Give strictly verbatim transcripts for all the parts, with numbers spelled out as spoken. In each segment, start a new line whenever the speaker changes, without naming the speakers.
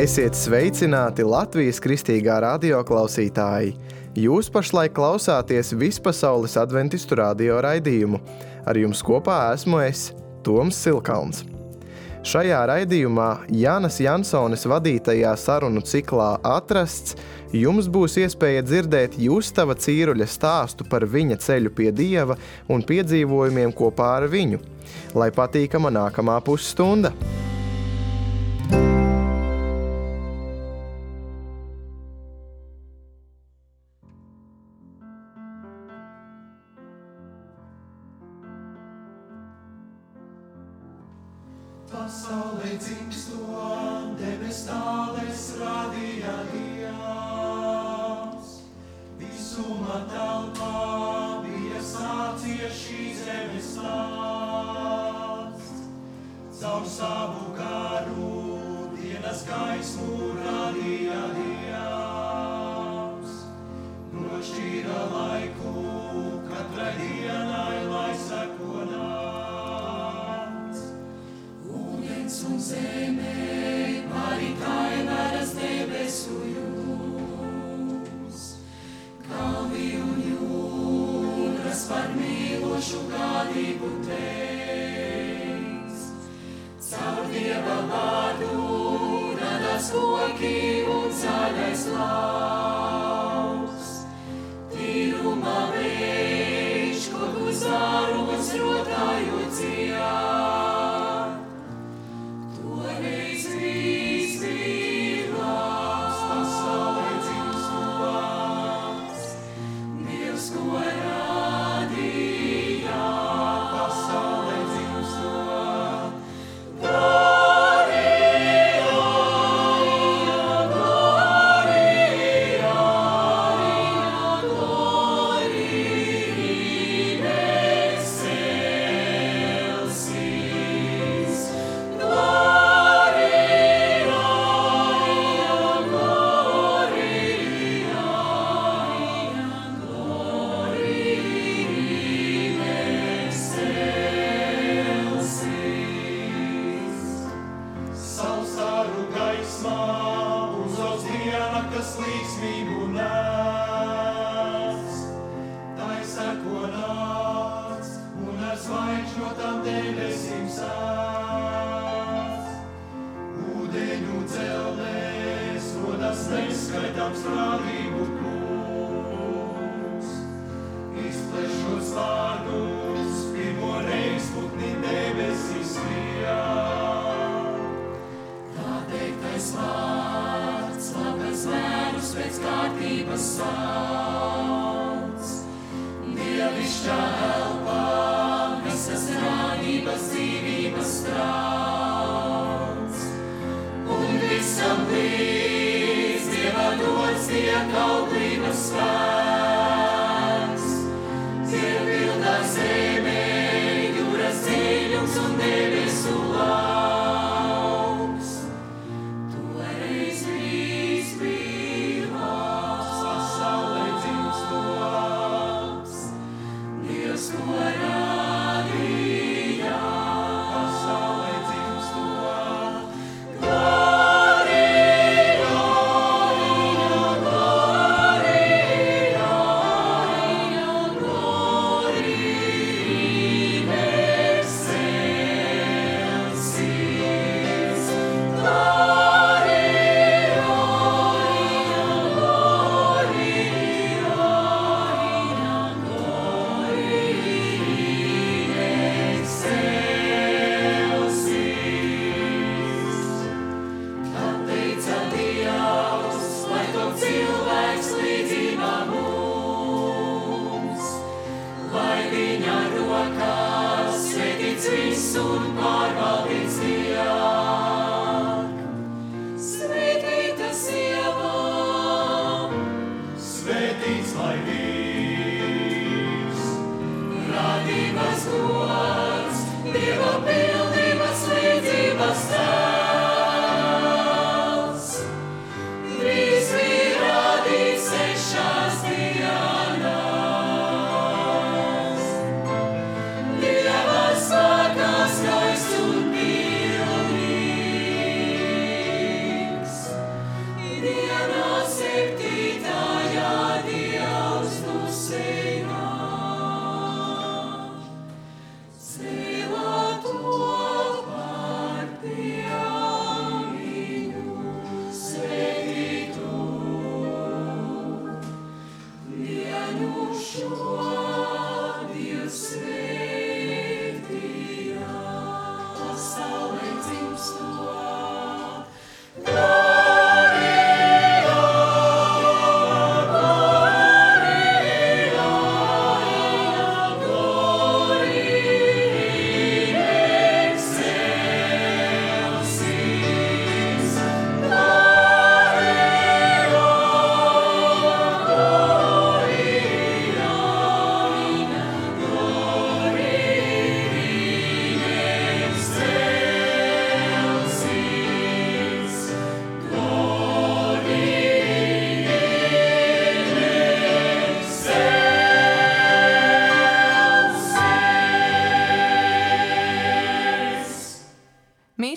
Esiet sveicināti Latvijas kristīgā radio klausītāji! Jūs pašlaik klausāties Vispasaules adventistu radio raidījumu. Ar jums kopā esmu es, Toms Silkalns. Šajā raidījumā Jānas Jansones vadītajā sarunu ciklā Atrasts jums būs iespēja dzirdēt Justava Cīruļa stāstu par viņa ceļu pie Dieva un piedzīvojumiem kopā ar viņu. Lai patīkama nākamā pusstunda!
Pasaulē dzimstot, debes tāles radīja Dievs. Visuma telpā bija sācies šīs zemes stāsts. Caur savu garu dienas gaismu radīja Dievs. Nošķīra laiku katrai dienai, lai seko nakts. Ūdens un zeme, arī taiveras debesu jūs. Kalvi un jūras par mīlošu gādību teiks. Caur Dieva vārdu radās koki un zaļais lauks. Tīruma vējš, koku zāros rotājot dzied. Toreiz viss bija labs, pasaulē dzimstots. Dievs, ko radīja, pasaulē dzimstot. Gloria, gloria, gloria in excelsis. Gloria, Sausaru gaismā uzaugs diena, kas līksmību nes. Tai seko nakts un ar zvaigžņotām debesīm sēs. Ūdeņu dzelzs rodas neskaitāms radību kūks. Izplešos vārdus, pirmo reiz putni debesīs skrien. Tā teiktais vārds, labais vērus pēc kārtības sauc. Dievišķā elpā, visas radības dzīvības trauc. Un visam līdz Dieva dots tiek auglības spēks. Piepildā zeme, jūras dziļums un debesu lauks. Toreiz viss bija labs, pasaulē dzimstots. Dievs, ko radīja, pasaulē dzimstot. Gloria, gloria, gloria in excelsis. Gloria, Kad teica Dievs, lai top cilvēks līdzībā mums, lai viņa rokās svētīts viss un pārvaldīts tiek. Svētīta sieva, svētīts lai vīrs, radības gods, Dieva pildības līdzības tēls. Viss bija radīts sešās dienās. Dieva spēkā skaists un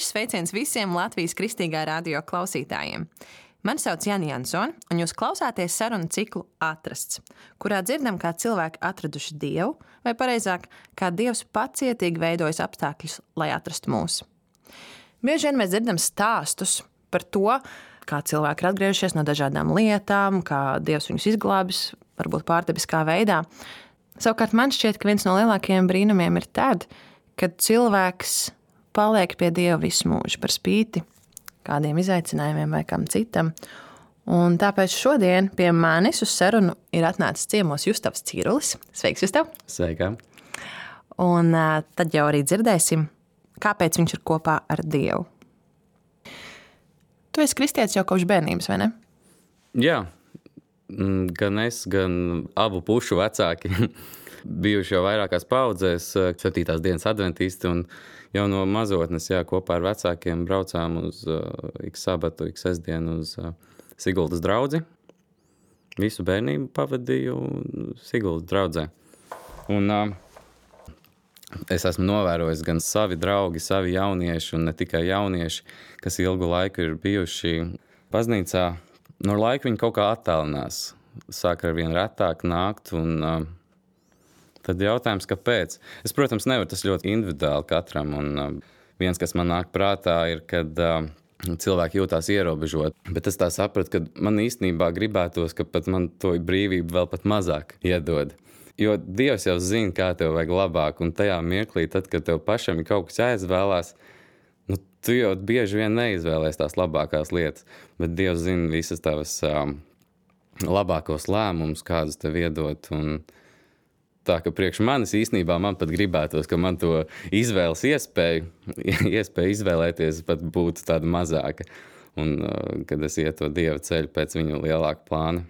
Īpašs sveiciens visiem Latvijas Kristīgā radio klausītājiem. Mani sauc Jānis Jansone, un jūs klausāties sarunu ciklu Atrasts, kurā dzirdam, kā cilvēki atraduši Dievu, vai pareizāk, kā Dievs pacietīgi veidojas apstākļus, lai atrastu mūs. Bieži vien mēs dzirdam stāstus par to, kā cilvēki ir atgriežušies no dažādām lietām, kā Dievs viņus izglābis, varbūt pārdabiskā veidā. Savukārt man šķiet, ka viens no lielākajiem brīnumiem ir tad, kad cilvēks paliek pie Dieva visu mūžu par spīti kādiem izaicinājumiem vai kam citam. Un tāpēc šodien pie manis uz sarunu ir atnācis ciemos Justavs Cīrulis. Sveiks, Justav!
Sveikā!
Un uh, tad jau arī dzirdēsim, kāpēc viņš ir kopā ar Dievu. Tu esi kristietis jau kopš bērnības, vai ne?
Jā, gan es, gan abu pušu vecāki bijuši jau vairākās paudzēs, septītās dienas adventisti, un jau no mazotnes jā, kopā ar vecākiem braucām uz uh, ik sabatu, ik sestdienu uz uh, Siguldas draudzi. Visu bērnību pavadīju Siguldas draudzē. Un uh, es esmu novērojis gan savi draugi, savi jaunieši, un ne tikai jaunieši, kas ilgu laiku ir bijuši baznīcā. No laika viņi kaut kā attālinās, sāk ar vien retāk nākt, un uh, tad jautājums, kāpēc? Es, protams, nevaru, tas ļoti individuāli katram, un uh, viens, kas man nāk prātā, ir, kad uh, cilvēki jūtās ierobežot. Bet es tā sapratu, ka man īstenībā gribētos, ka pat man to brīvību vēl pat mazāk iedod. Jo Dievs jau zina, kā tev vajag labāk, un tajā mirklī, tad, kad tev pašam ir kaut kas jāizvēlās, nu, tu jau bieži vien neizvēlēs tās labākās lietas, bet Dievs zina visas tavas um, labākos lēmumus, kādus tev iedot, un tā, ka priekš manis īstenībā man pat gribētos, ka man to izvēles iespēju, iespēju izvēlēties pat būtu tāda mazāka. Un uh, kad es ietu to Dieva ceļu pēc viņu lielāka plāna.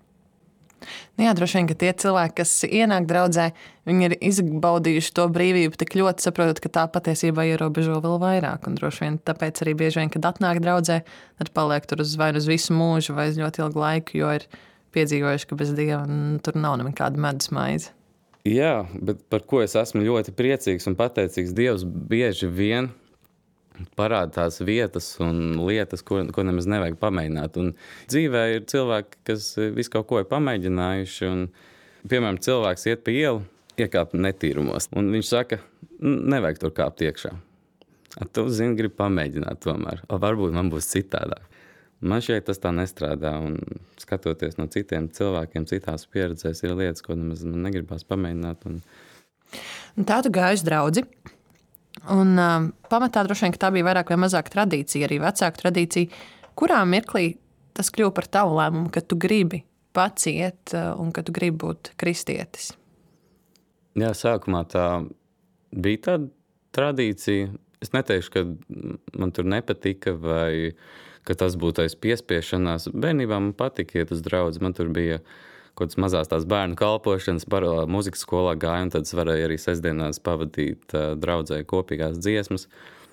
Nu jā, droši vien, ka tie cilvēki, kas ienāk draudzē, viņi ir izbaudījuši to brīvību tik ļoti, saprotot, ka tā patiesībā ierobežo vēl vairāk. Un droši vien tāpēc arī bieži vien, kad atnāk draudzē, tad paliek tur uz vai uz visu mūžu vai uz ļoti ilgu laiku, jo ir piedzīvojuši, ka bez Dieva tur nav nekāda medus maize.
Jā, bet par ko es esmu ļoti priecīgs un pateicīgs, Dievs bieži vien parāda tās vietas un lietas, ko, ko nemaz nevajag pamēģināt. Un dzīvē ir cilvēki, kas visu kaut ko ir pamēģinājuši, un, piemēram, cilvēks iet pa ielu, iekāp netīrumos, un viņš saka, nevajag tur kāpt iekšā. A, tu zini, grib pamēģināt tomēr, a, varbūt man būs citādāk. Man šeit tas tā nestrādā, un skatoties no citiem cilvēkiem, citās pieredzēs, ir lietas, ko nemaz man negribās pamēģināt. Un...
Tā tu gāji uz draudzi, un um, pamatā droši vien, ka tā bija vairāk vai mazāk tradīcija, arī vecāku tradīcija. Kurā mirklī tas kļuva par tavu lēmumu, ka tu gribi pats iet un ka tu gribi būt kristietis?
Jā, sākumā tā bija tāda tradīcija. Es neteikšu, ka man tur nepatika vai ka tas būtu aiz piespiešanās. Bērnībā man patika iet uz draudzi. Man tur bija kaut kādas mazās tās bērnu kalpošanas, paralēli muzikas skolā gāju, un tad es varēju arī sestdienās pavadīt uh, draudzē kopīgās dziesmas.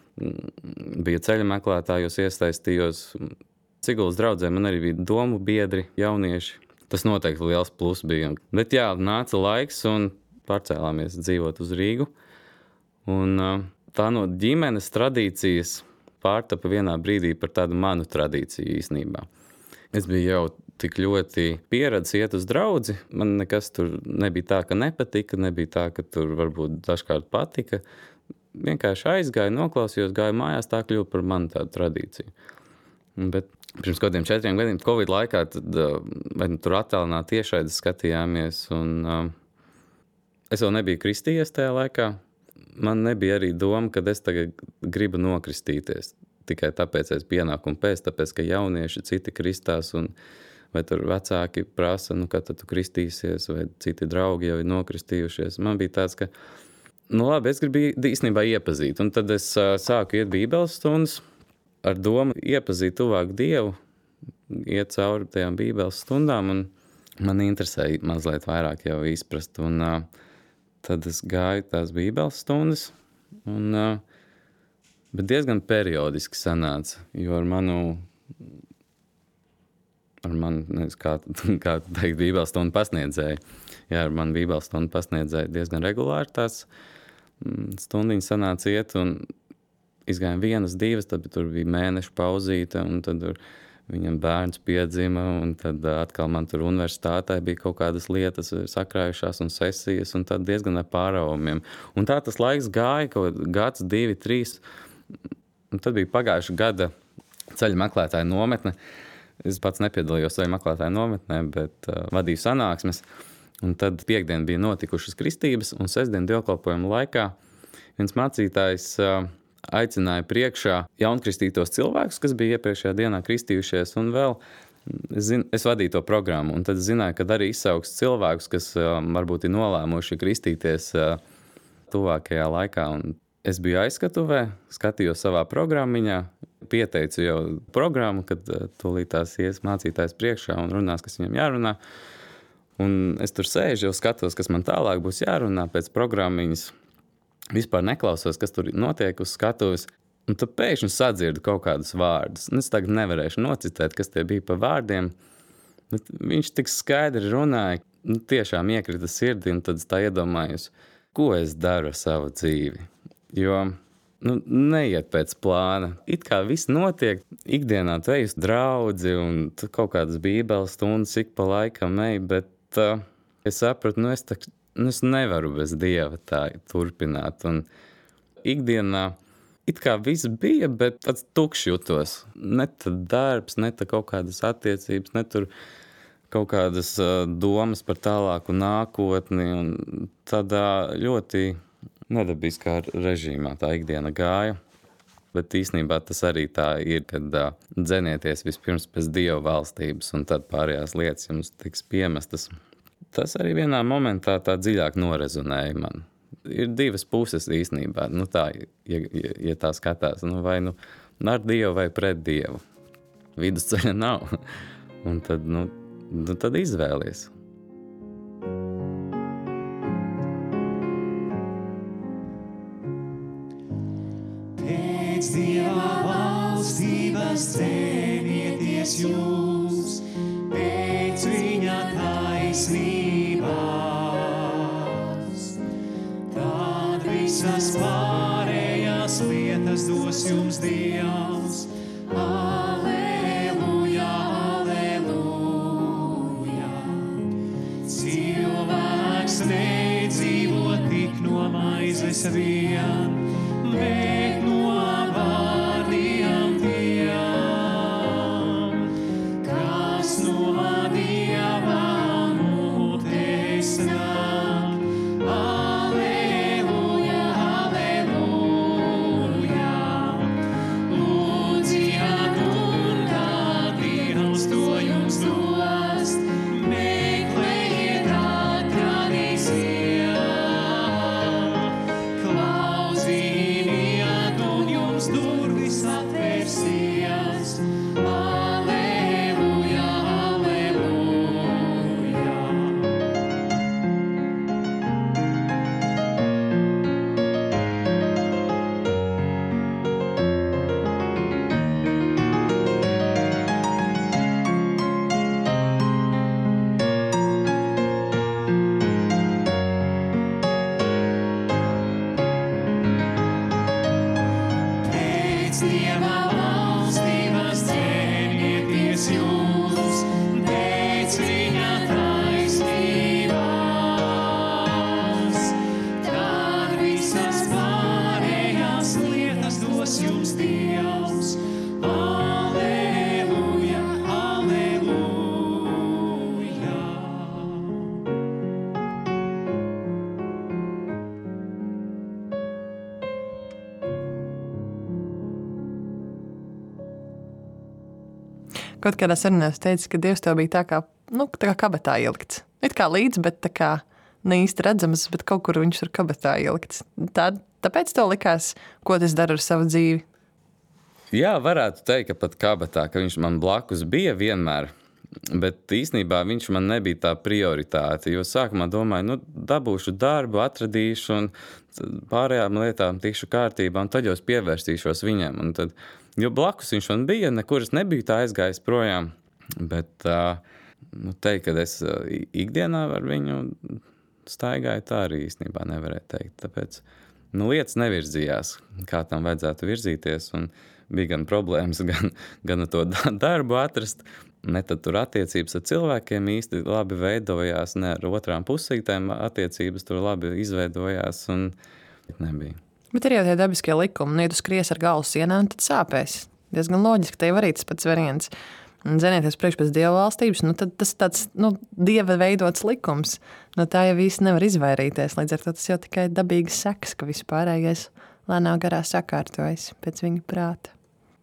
Bija ceļa meklētājos, iesaistījos. Siguldas draudzē man arī bija domu biedri, jaunieši. Tas noteikti liels plus bija. Bet jā, nāca laiks un pārcēlāmies dzīvot uz Rīgu. Un uh, tā no ģimenes tradīcijas pārtapa vienā brīdī par tādu manu tradīciju īstenībā. Es biju jau tik ļoti pieredzis iet uz draudzi. Man nekas tur nebija tā, ka nepatika, nebija tā, ka tur varbūt dažkārt patika. Vienkārši aizgāju, noklausījos, gāju mājās, tā kļuva par manu tādu tradīciju. Bet pirms kādiem četriem gadiem Covid laikā tad, vai tur attālināt tiešraidi skatījāmies, un uh, es vēl nebiju kristījies tajā laikā. Man nebija arī doma, ka es tagad gribu nokristīties. Tikai tāpēc es pienāku un pēc, tāpēc, ka jaunieši citi kristās, un vai tur vecāki prasa, nu, kad tu kristīsies, vai citi draugi jau ir nokristījušies. Man bija tāds, ka, nu labi, es gribu īstenībā iepazīt. Un tad es uh, sāku iet bībeles stundas ar domu iepazīt tuvāk Dievu, iet cauri tajām bībeles stundām, un man interesēja mazliet vairāk jau izprast. Un, uh, Tad es gāju tās bībeles stundas, un, bet diezgan periodiski sanāca, jo ar manu, ar manu, nezinu, kā, kā teikt, bībeles stundu pasniedzēju. Jā, ar manu bībeles stundu pasniedzēju diezgan regulāri tās stundiņas sanāca iet, un izgājām vienas, divas, tad tur bija mēneša pauzīte, un tad tur viņam bērns piedzima, un tad atkal man tur universitātē bija kaut kādas lietas sakrājušās un sesijas, un tad diezgan ar pārāvumiem. Un tā tas laiks gāja, kaut gads, divi, trīs, un tad bija pagājuša gada ceļa meklētāja nometne. Es pats nepiedalījos ceļa meklētāja nometnē, bet uh, vadīju sanāksmes, un tad piekdien bija notikušas kristības, un sestdien dievkalpojuma laikā viens mācītājs uh, aicināja priekšā jaunkristītos cilvēkus, kas bija iepriekšējā dienā kristījušies, un vēl es, zin, es vadīju to programmu, un tad zināju, ka arī izsauks cilvēkus, kas uh, varbūt ir nolēmuši kristīties uh, tuvākajā laikā. Un es biju aizskatuvē, skatījos savā programmiņā, pieteicu jau programmu, kad uh, tūlītās ies mācītājs priekšā un runās, kas viņam jārunā. Un es tur sēžu, jau skatos, kas man tālāk būs jārunā pēc programmiņas. Vispār neklausos, kas tur notiek uz skatuves. Un tad pēkšņi sadzirdu kaut kādus vārdus. Un es tagad nevarēšu nocitēt, kas tie bija pa vārdiem. Bet viņš tik skaidri runāja, nu, tiešām iekrita sirdī, un tad es tā iedomājos, ko es daru ar savu dzīvi. Jo nu, neiet pēc plāna. It kā viss notiek, ikdienā tu ej uz draudzi, un tu kaut kādas bībeles stundas ik pa laikam ej, bet uh, es sapratu, nu es, tā, nu es nevaru bez Dieva tā turpināt. Un ikdienā it kā viss bija, bet tāds tukšs jutos. Ne tad darbs, ne tad kaut kādas attiecības, ne tur kaut kādas uh, domas par tālāku nākotni, un tādā ļoti nedabiskā režīmā tā ikdiena gāja. Bet īstenībā tas arī tā ir, kad uh, dzenieties vispirms pēc Dieva valstības, un tad pārējās lietas jums tiks piemestas. Tas arī vienā momentā tā dziļāk norezonēja man. Ir divas puses īstenībā, nu tā, ja, ja, ja tā skatās, nu vai nu ar Dievu vai pret Dievu. Vidusceļa nav. Un tad, nu, nu tad izvēlies.
Pēc Dieva valstības dzenieties jūs, pēc viņa taisnībās. Tad visas pārējās lietas dos jums Dievs. Alleluja, alleluja. Cilvēks nedzīvo tik no maizes vien, bet no vārdiem tiem, kas no Dieva mutes nāk. Alleluja, alleluja. Lūdziet un tad Dievs to jums dos. Meklējiet, atradīsiet. Klausiet un jums durvis atvērsies. Alleluja, alleluja. Pēc Dieva valstības dzenieties jūs, pēc viņa taisnībās. Tad visas pārējās lietas dos jums Dievs. Alleluja, alleluja.
Kaut kādā sarunā es teicu, ka Dievs tev bija tā kā, nu, tā kā kabatā ielikts. It kā līdz, bet tā kā ne īsti redzams, bet kaut kur viņš ir kabatā ielikts. Tā, tāpēc tev likās, ko tas dara ar savu dzīvi?
Jā, varētu teikt, ka pat kabatā, ka viņš man blakus bija vienmēr, bet īstenībā viņš man nebija tā prioritāte, jo sākumā domāju, nu, dabūšu darbu, atradīšu un pārējām lietām tikšu kārtībā, un tad jau es pievērstīšos viņam. Un tad, jo blakus viņš man bija, nekur es nebiju tā aizgājis projām, bet uh, nu, teikt, ka es uh, ikdienā ar viņu staigāju, tā arī īstenībā nevarēju teikt. Tāpēc nu, lietas nevirzījās, kā tam vajadzētu virzīties, un bija gan problēmas, gan, gan to darbu atrast, ne tad tur attiecības ar cilvēkiem īsti labi veidojās, ne ar otrām pusītēm attiecības tur labi izveidojās, un nebija.
Bet ir jau tie dabiskie likumi, nu, ja tu skries ar galvu sienā, tad sāpēs. Diezgan loģiski, tev arī tas pats variants. Un zenieties priekš pēc dieva valstības, nu, tad tas tāds, nu, dieva veidots likums. No tā jau īsti nevar izvairīties, līdz ar to tas jau tikai dabīgas sekas, ka vispārējais lēnā garā sakārtojas pēc viņa prāta.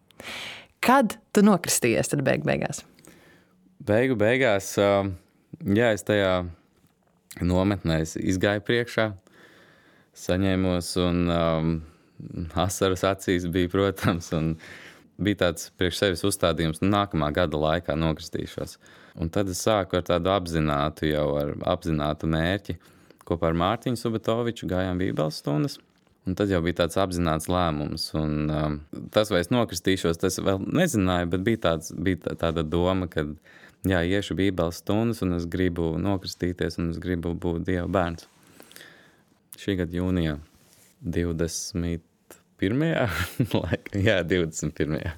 Kad tu nokristījies tad beig beigās?
Beigu beigās, jā, es tajā nometnē izgāju priekšā, saņēmos un um, asaras acīs bija, protams, un bija tāds priekš sevis uzstādījums, nu, nākamā gada laikā nokristīšos. Un tad es sāku ar tādu apzinātu, jau ar apzinātu mērķi. Kopā ar Mārtiņu Subatoviču gājām bībeles stundas, un tad jau bija tāds apzināts lēmums. Un, um, tas, vai es nokristīšos, tas vēl nezināju, bet bija, tāds, bija tāda doma, ka jā, iešu bībeles stundas, un es gribu nokristīties, un es gribu būt Dieva bērns. Šī gada jūnijā divdesmit pirmajā Jā, divdesmit pirmajā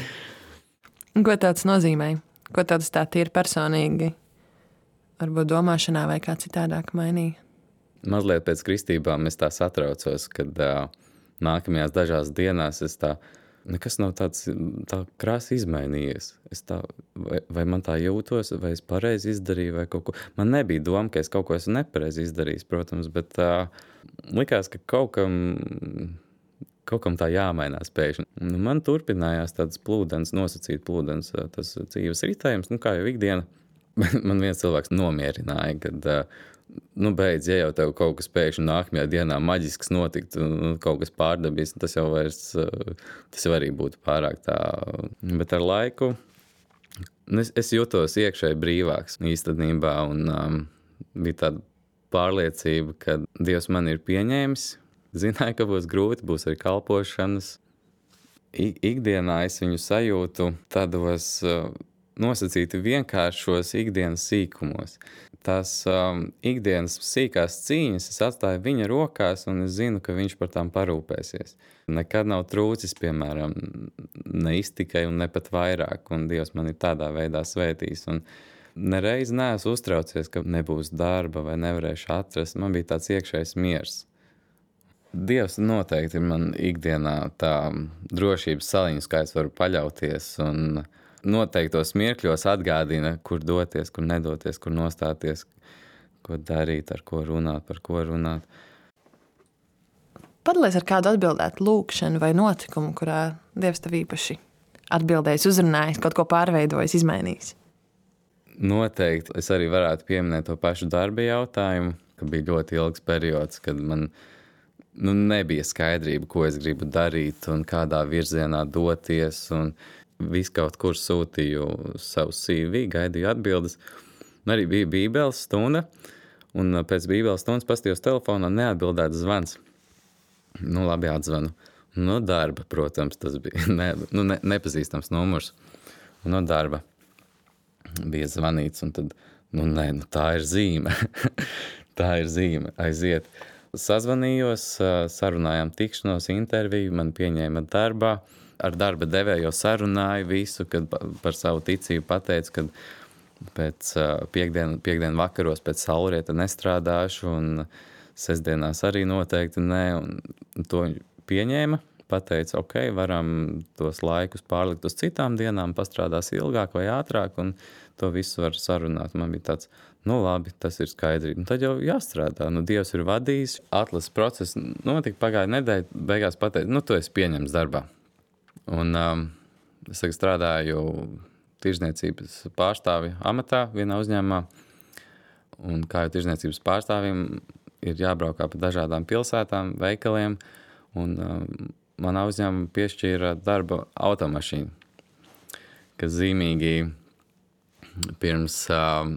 Ko tāds nozīmē? Ko tāds tā tīri personīgi? Varbūt domāšanā vai kā citādāk mainīja?
Mazliet pēc kristībām es tā satraucos, kad uh, nākamajās dažās dienās es tā, nekas nav tāds tā krāsi izmainījies. Es tā, vai, vai man tā jūtos, vai es pareizi izdarīju, vai kaut ko. Man nebija doma, ka es kaut ko esmu nepareizi izdarījis, protams, bet uh, likās, ka kaut kam... kaut kam tā jāmainās pēkšņi. Nu, man turpinājās tāds plūdens, nosacīt plūdens, tas dzīves ritējums, nu kā jau ikdiena. Man viens cilvēks nomierināja, kad, nu beidz, ja jau tev kaut kas pēkšņi nākamajā dienā maģisks notikt, un kaut kas pārdabīs, tas jau vairs, tas jau arī būtu pārāk tā. Bet ar laiku es, es jutos iekšēji brīvāks īstenībā, un um, bija tāda pārliecība, ka Dievs man ir pieņēmis. Zināju, ka būs grūti, būs arī kalpošanas. I, ikdienā es viņu sajūtu tādos uh, nosacīti vienkāršos ikdienas sīkumos. Tās um, ikdienas sīkās cīņas es atstāju viņa rokās, un es zinu, ka viņš par tām parūpēsies. Nekad nav trūcis, piemēram, ne iztikai un ne pat vairāk, un Dievs man ir tādā veidā svētījis. Un nereiz neesmu uztraucies, ka nebūs darba vai nevarēšu atrast. Man bija tāds iekšējs miers. Dievs noteikti ir man ikdienā tā drošības saliņas, kā es varu paļauties, un noteiktos mirkļos atgādina, kur doties, kur nedoties, kur nostāties, ko darīt, ar ko runāt, par ko runāt.
Padalies ar kādu atbildētu lūkšanu vai notikumu, kurā Dievs tev īpaši atbildējis, uzrunājis, kaut ko pārveidojis, izmainījis.
Noteikti. Es arī varētu pieminēt to pašu darba jautājumu, ka bija ļoti ilgs periods, kad man nu, nebija skaidrība, ko es gribu darīt un kādā virzienā doties, un visu kaut kur sūtīju savu C V, gaidīju atbildes. Un arī bija bībeles stunda, un pēc bībeles stundas paskatījos telefonā, neatbildēts zvans. Nu, labi, atzvanu. No darba, protams, tas bija ne, nu, ne, nepazīstams numurs. Un no darba bija zvanīts, un tad, nu, nē, nu, tā ir zīme. tā ir zīme, aiziet. Sazvanījos, sarunājām tikšanos, interviju, man pieņēma darbā. Ar darba devēju jau sarunāju visu, kad par savu ticību pateicu, kad pēc piekdien, piekdien vakaros pēc saulrieta nestrādāšu, un sestdienās arī noteikti nē, un to pieņēma. Pateica, ok, varam tos laikus pārlikt uz citām dienām, pastrādās ilgāk vai ātrāk, un to visu var sarunāt. Man bija tāds, nu labi, tas ir skaidrība. Nu, tad jau jāstrādā. Nu, Dievs ir vadījis, atlases process notika, pagāja nedēļa, beigās pateica, nu, tu esi pieņemts darbā. Un um, es tagad strādāju tirzniecības pārstāvi amatā vienā uzņēmumā, un kā jau tirzniecības pārstāvim ir jābraukā pa dažādām pilsētām, veikaliem, un um, manā uzņēmumā piešķīra darba automašīnu, kas zīmīgi pirms, um,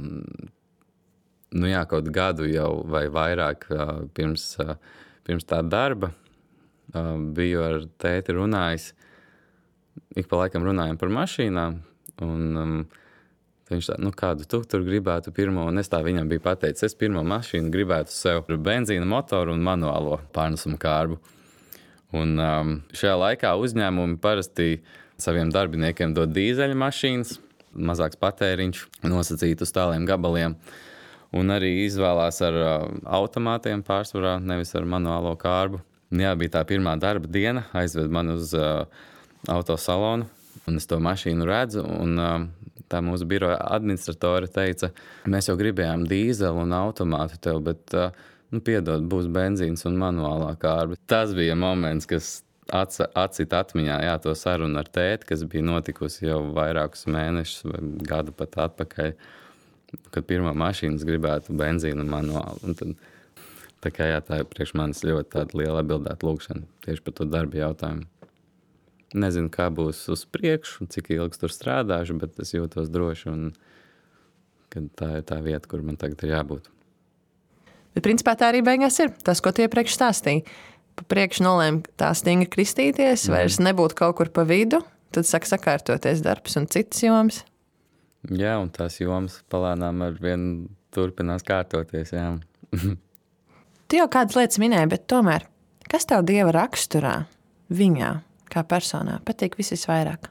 nu jā, kaut gadu jau vai vairāk uh, pirms, uh, pirms tā darba uh, biju ar tēti runājis. Ik pa laikam runājam par mašīnām, un um, Tad viņš tā, nu kādu tu tur gribētu pirmo, un es tā viņam biju pateicis, es pirmo mašīnu gribētu sev benzīna motoru un manuālo pārnesumu kārbu. Un um, šajā laikā uzņēmumi parasti saviem darbiniekiem dod dīzeļa mašīnas, mazāks patēriņš, nosacīt uz tāliem gabaliem, un arī izvēlās ar uh, automātiem pārsvarā, nevis ar manuālo kārbu. Jā, bija tā pirmā darba diena, aizved man uz uh, autosalonu, un es to mašīnu redzu, un uh, tā mūsu biroja administratore teica, mēs jau gribējām dīzeli un automātu tev, bet, uh, nu, piedod, būs benzīns un manuālā kārba. Tas bija moments, kas atcīt atmiņā, jā, to sarunu ar tēti, kas bija notikusi jau vairākus mēnešus vai gadu pat atpakaļ, kad pirmā mašīnas gribētu benzīnu un manuālu. Un tad, tā kā jā, tā ir priekš manis ļoti tāda liela atbildēta lūkšana tieši par to darba jautājumu. Nezinu, kā būs uz priekšu, cik ilgi tur strādāšu, bet es jūtos droši un kad tā ir tā vieta, kur man tagad ir jābūt.
Bet principā tā arī beigās ir tas, ko tu iepriekš stāstīji. Pa priekšu nolēma tā stingri kristīties, mm. vairs nebūt kaut kur pa vidu, tad saka sakārtoties darbs un citas jomas.
Jā, un tās jomas palēnām ar vienu turpinās kārtoties, jā.
Tu jau kādas lietas minēji, bet tomēr, kas tev Dieva raksturā, viņā, kā personā, patīk visvairāk?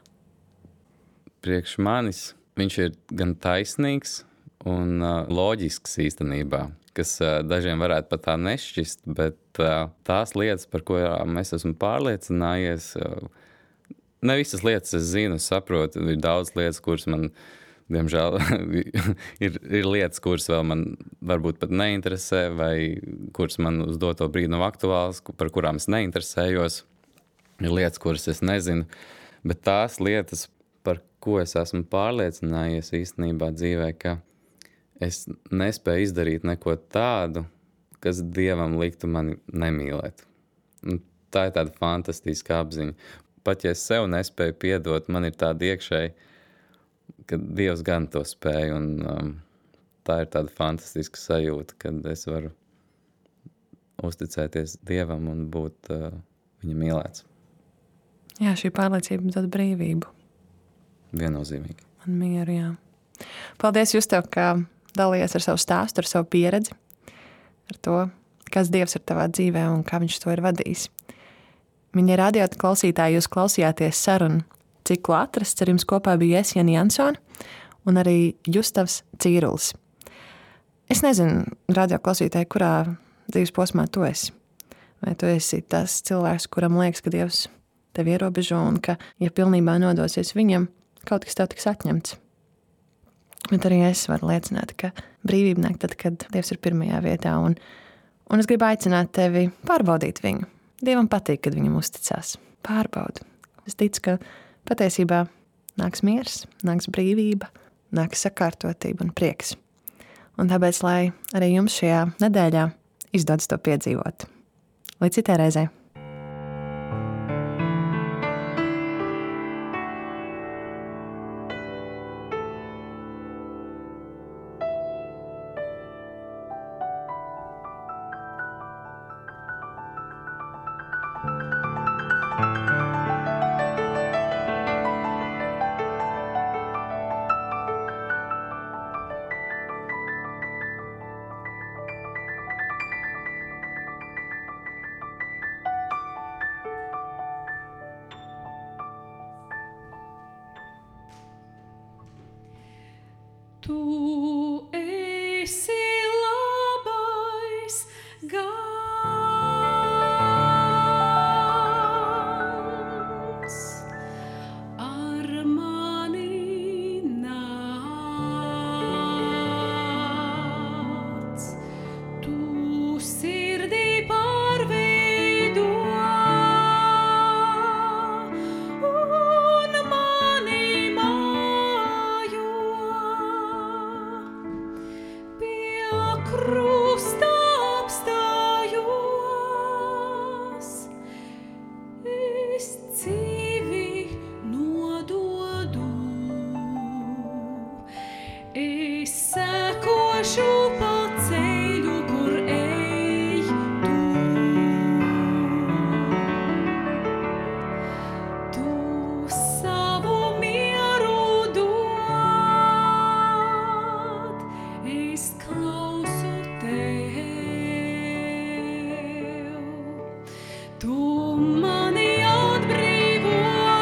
Priekš manis viņš ir gan taisnīgs un uh, loģisks īstenībā, kas uh, dažiem varētu pat tā nešķist, bet uh, tās lietas, par kurām es esmu pārliecinājies, uh, ne visas lietas es zinu, saprotu, ir daudz lietas, kuras man, diemžēl, ir, ir lietas, kuras vēl man varbūt pat neinteresē, vai kuras man uz doto brīdi nav aktuāls, par kurām es neinteresējos. Ir lietas, kuras es nezinu, bet tās lietas, par ko es esmu pārliecinājies īstenībā dzīvē, ka es nespēju izdarīt neko tādu, kas Dievam liktu mani nemīlēt. Un tā ir tāda fantastiska apziņa. Pat ja es sev nespēju piedot, man ir tāda iekšēji, ka Dievs gan to spēj, un um, tā ir tāda fantastiska sajūta, kad es varu uzticēties Dievam un būt uh, viņa mīlēts.
Jā, šī pārliecība dod brīvību.
Viennozīmīgi.
Man mieru, jā. Paldies jūs tev, ka dalījies ar savu stāstu, ar savu pieredzi, ar to, kas Dievs ir tavā dzīvē un kā viņš to ir vadījis. Mīļie radio klausītāji, jūs klausījāties sarunu ciklu Atrasts, ar jums kopā bija es, Jani Jansone, un arī Justavs Cīrulis. Es nezinu, radio klausītāji, kurā dzīves posmā tu esi. Vai tu esi tas cilvēks, kuram liekas, ka Dievs tevi ierobežo un ka, ja pilnībā nodosies viņam, kaut kas tev tiks atņemts. Bet arī es varu liecināt, ka brīvība nāk tad, kad Dievs ir pirmajā vietā, un, un es gribu aicināt tevi pārbaudīt viņu. Dievam patīk, kad viņam uzticās. Pārbaudi. Es ticu, ka patiesībā nāks miers, nāks brīvība, nāks sakārtotība un prieks. Un tāpēc, lai arī jums šajā nedēļā izdodas to piedzīvot. Līdz citai reizei.
Tu esi labais gans, ar mani nāc, tu sirdī pārveido un mani mājo. Krusta apstājos, es dzīvi nododu, es sekošu pa ceļu, kur ej tu. Tu savu mieru dod es klausu tev. Tu mani atbrīvo,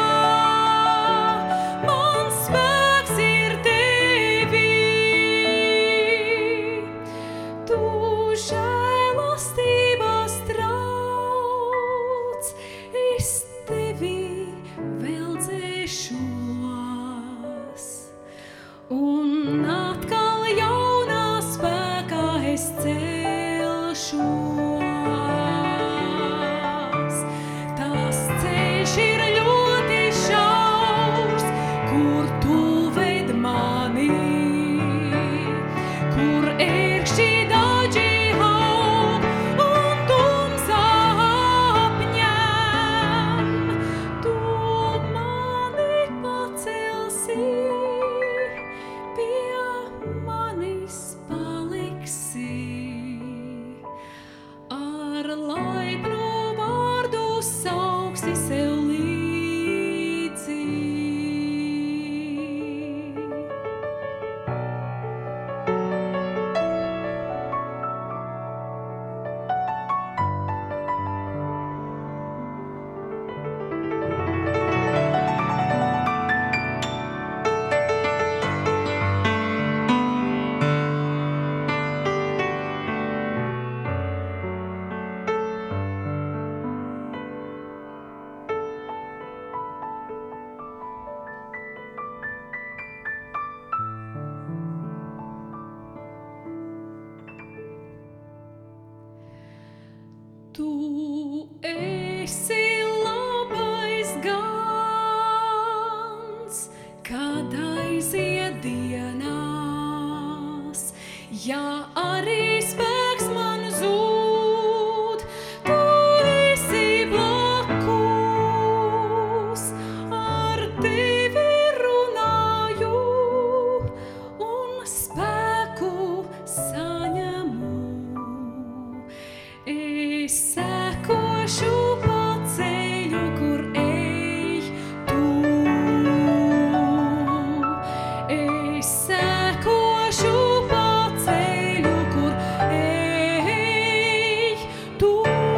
mans spēks ir tevī. Tu žēlastības trauc, es tevī vēl dzēšos. Un atkal jaunā spēkā es celšos. Tas ceļš ir ļoti šaurs, kur tu ved mani, kur ērkšķi daži aug un tumsa apņem. Tu mani pacelsi, pie manis paliksi, ar laipnu vārdu sauksi sev līdzi. Tu esi labais gans, kad aiziet dienās. Ja arī spēks man zūd, tu esi blakus. Ar tevi runāju un spēku saņemu. Es sekošu pa ceļu, kur ej tu. Es sekošu pa ceļu, kur ej tu.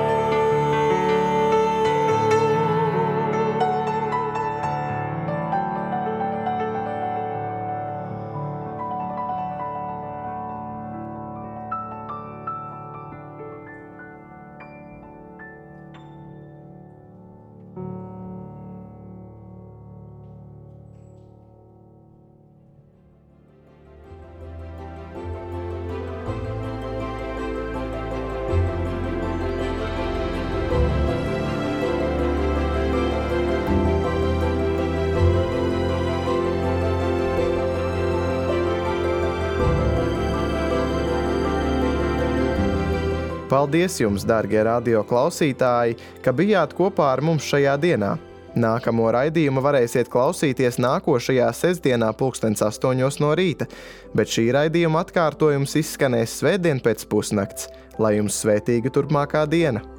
Paldies jums, darbie radio klausītāji, ka bijāt kopā ar mums šajā dienā. Nākamo raidījumu varēsiet klausīties nākošajā sestdienā pulkstens astoņos no rīta, bet šī raidījuma atkārtojums izskanēs svētdien pēc pusnakts. Lai jums svētīga turpmākā diena!